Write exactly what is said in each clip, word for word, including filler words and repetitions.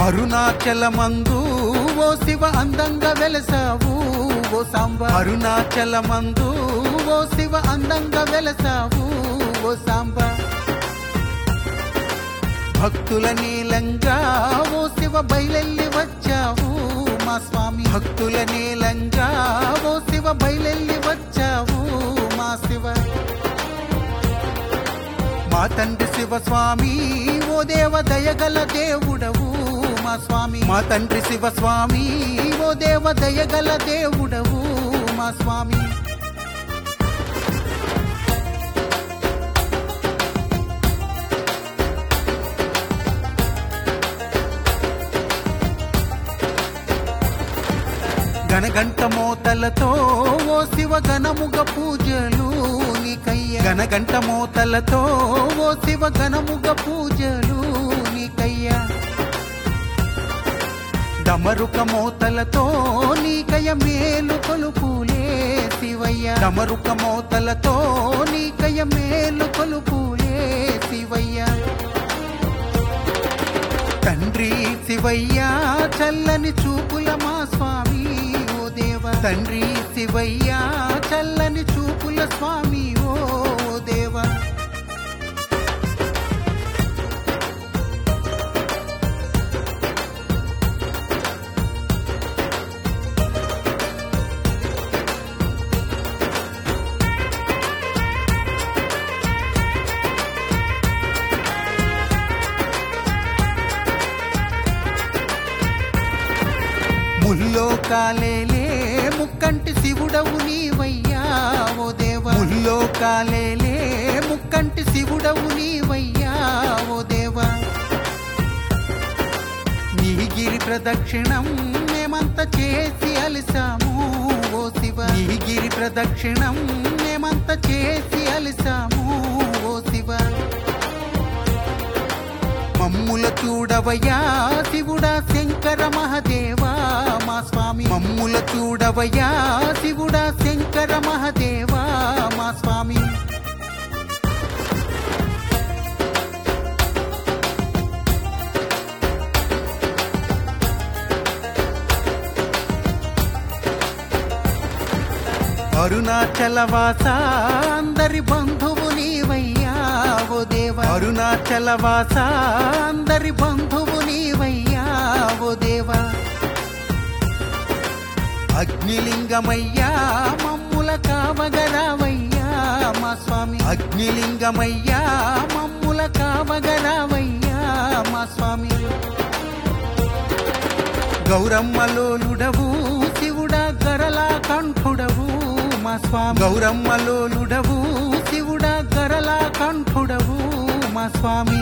అరుణాచలమందు ఓ శివ అందంగా వెలసావు ఓ సాంబ. అరుణాచలమందు ఓ శివ అందంగా వెలసావు ఓ సాంబ. భక్తుల నీలంగా ఓ శివ బయలెల్లి వచ్చావు మా స్వామి. భక్తుల నీలంగా ఓ శివ బయలెల్లి వచ్చావు మా శివ. మా తండ్రి శివ స్వామి ఓ దేవ దయగల దేవుడవు మా స్వామి. మా తండ్రి శివ స్వామి ఓ దేవ దయగల దేవుడవు మా స్వామి. గణగంట మోతలతో ఓ శివ గణముగ పూజలు నీకయ్య. గణగంట మోతలతో ఓ శివ గణముగ పూజలు నీకయ్య. డమరుక మోతలతో నీకయ్య మేలు కొలుపులే శివయ్య. డమరుక మోతలతో నీకయ్య మేలు కొలుపులే శివయ్య. తండ్రి శివయ్య చల్లని చూపుల మా స్వామి ఓ దేవ. తండ్రి శివయ్య చల్లని చూపుల స్వామి ఓ దేవ. ముల్లోకాలేలే ముక్కంటి శివుడవు నీవయ్యా ఓ దేవ. ముల్లోకాలేలే ముక్కంటి శివుడవు నీవయ్యా ఓ దేవ. నీ గిరి ప్రదక్షిణం మేమంత చేసి అలిసాము ఓ శివ. నీ గిరి ప్రదక్షిణం మేమంత చేసి అలిసాము ఓ శివ. మమ్ముల చూడవయ్యా శివుడా శంకర మహదేవా మా స్వామి. మమ్ముల చూడవయ్యా శివుడా శంకర మహదేవా మా స్వామి. అరుణాచలవాస అందరి బంధువు నీవయ్యా ఓ దేవ. అరుణాచలవాస అందరి బంధువు నీవయ్యా ఓ దేవ. అగ్నిలింగమయ్యా మమ్ముల కావగరావయ్యా మా స్వామి. అగ్నిలింగమయ్యా మమ్ముల కావగరావయ్యా మా స్వామి. గౌరమ్మలోలుడవు శివుడా గరలా కంఠుడవు మా స్వామి. గౌరమ్మలోలుడవు శివుడా గరలా కంఠుడవు మా స్వామి.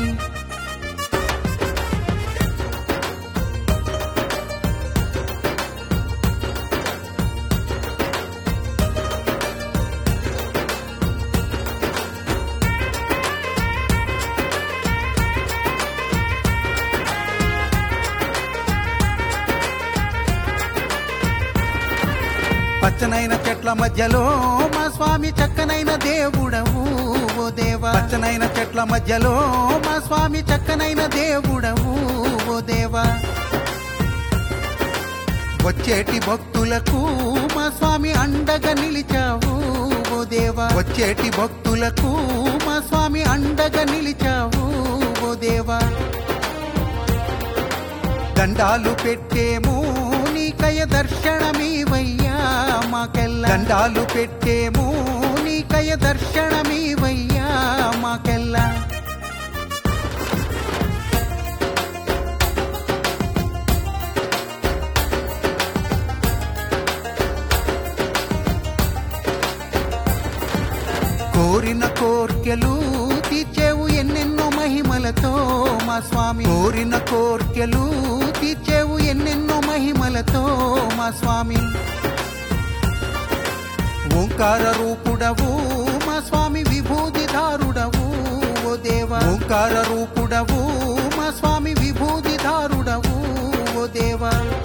పచ్చనైన చెట్ల మధ్యలో మా స్వామి చక్కనైన దేవుడవు ఓ దేవ. పచ్చనైన చెట్ల మధ్యలో మా స్వామి చక్కనైన దేవుడవు ఓ దేవ. వచ్చేటి భక్తులకు మా స్వామి అండగా నిలిచావు ఓ దేవ. వచ్చేటి భక్తులకు మా స్వామి అండగా నిలిచావు ఓ దేవ. దండాలు పెట్టేము నీకయ దర్శనమీవయ్యా మాకెల్ల. దండాలు పెట్టేము నీకయ దర్శనమీవయ్యా మాకెల్ల. కోరిన కోర్కెలు తీర్చేవు ఎన్నెన్నో మహిమలతో మా స్వామి. కోరిన కోర్కెలు తీర్చేవు ఎన్నెన్నో మహిమలతో మా స్వామి. ఓంకార రూపుడవు మా స్వామి విభూతిధారుడవు ఓ దేవ. ఓంకార రూపుడవు మా స్వామి విభూతిధారుడవు ఓ దేవ.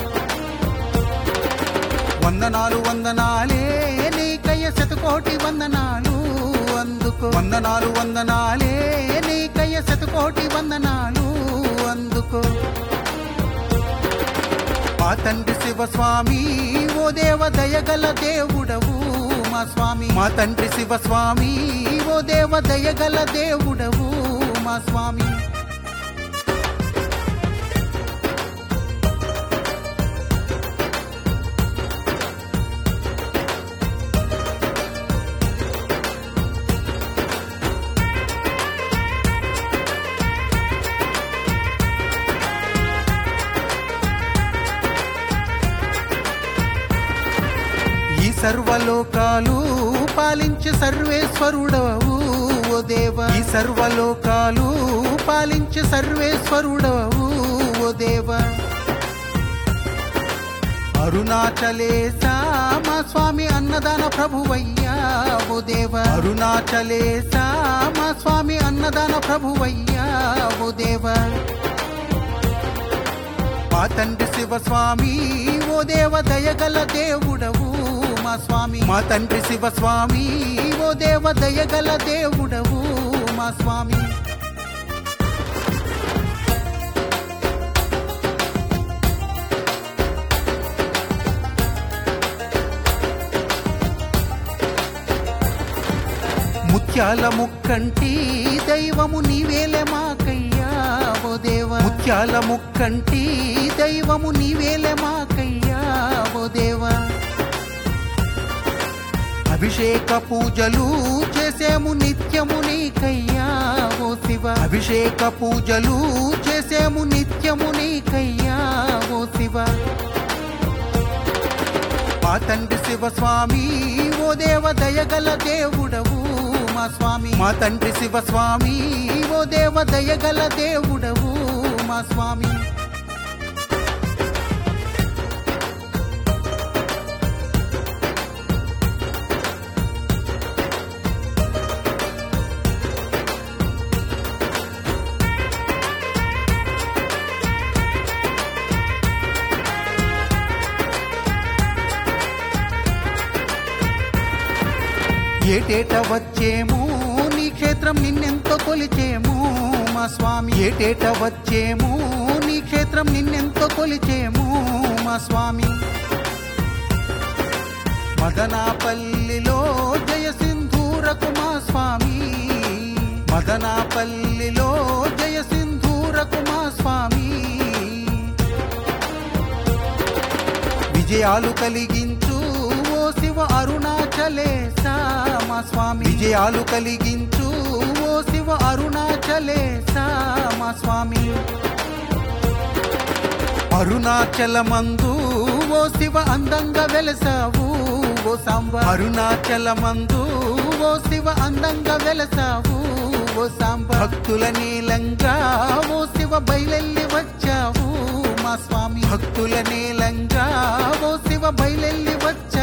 వందనాలు వందనాలే నీకయ్య శతకోటి వందనాలు అందుకో. వందనాలు వందనాలే నీకయ్య శతకోటి వందనాలు అందుకో. మా తండ్రి శివస్వామి ఓ దేవ దయగల దేవుడవు మా స్వామి మా తండ్రి శివస్వామి ఓ దేవ దయగల దేవుడవు మా స్వామి ఈ సర్వలోకాలు పాలించి సర్వేశ్వరుడవు ఓ దేవ ఈ సర్వలోకాలు పాలించి సర్వేశ్వరుడవు ఓ దేవ అరుణాచలేశ మా స్వామి అన్నదాన ప్రభువయ్యా ఓ దేవ అరుణాచలేశ మా స్వామి అన్నదాన ప్రభువయ్యా ఓ దేవ మా తండ్రి శివస్వామి ఓ దేవ దయగల దేవుడవు మా స్వామి మా తండ్రి శివస్వామి ఓ దేవ దయగల దేవుడవు మా స్వామి ముత్యాల ముక్కంటి దైవము నీవేలే మాకయ్యా ఓ దేవ ముత్యాల ముక్కంటి దైవము నీవేలే మాకయ్యా ఓ దేవ అభిషేక పూజలు చేసేము నిత్యము నీకయ్యా ఓ శివ అభిషేక పూజలు చేసేము నిత్యము నీకయ్యా ఓ శివ మా తండ్రి శివస్వామి ఓ దేవ దయగల దేవుడవు మా స్వామి మా తండ్రి శివస్వామి ఓ దేవ దయగల దేవుడవు మా స్వామి ఏటేట వచ్చేము నీ క్షేత్రం నిన్నెంతో కొలిచేము మా స్వామి ఏటేట వచ్చేము నీ క్షేత్రం నిన్నెంతో కొలిచేము మా స్వామి మదనాపల్లిలో జయ సింధూరకు మా స్వామి మదనాపల్లిలో జయ సింధూరకు మా స్వామి విజయాలు కలిగించు ఓ శివ అరుణాచలేశ మా స్వామి విజయాలు కలిగించు ఓ శివ అరుణాచలేశ మా స్వామి అరుణాచలమందు ఓ శివ అందంగా వెలసావు ఓ సాంబ అరుణాచలమందు ఓ శివ అందంగా వెలసావు ఓ సాంబ భక్తుల నీలంగా ఓ శివ బయలెల్లి వచ్చావు మా స్వామి భక్తుల నీలంగా ఓ శివ బయలెల్లి వచ్చావు